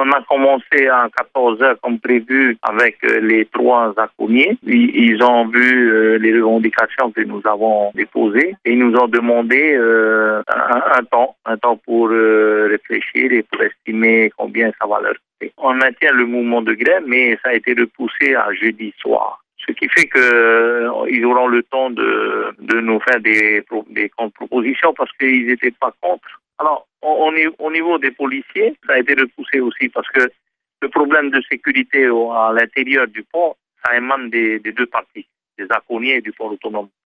On a commencé à 14 heures comme prévu avec les 3 aconniers. Ils ont vu les revendications que nous avons déposées et ils nous ont demandé un temps pour réfléchir et pour estimer combien ça va leur coûter. On maintient le mouvement de grève, mais ça a été repoussé à jeudi soir. Ce qui fait qu'ils auront le temps de nous faire des contre-propositions parce qu'ils n'étaient pas contre. Alors, au niveau des policiers, ça a été repoussé aussi parce que le problème de sécurité à l'intérieur du port, ça émane des deux parties, des aconniers et du port autonome.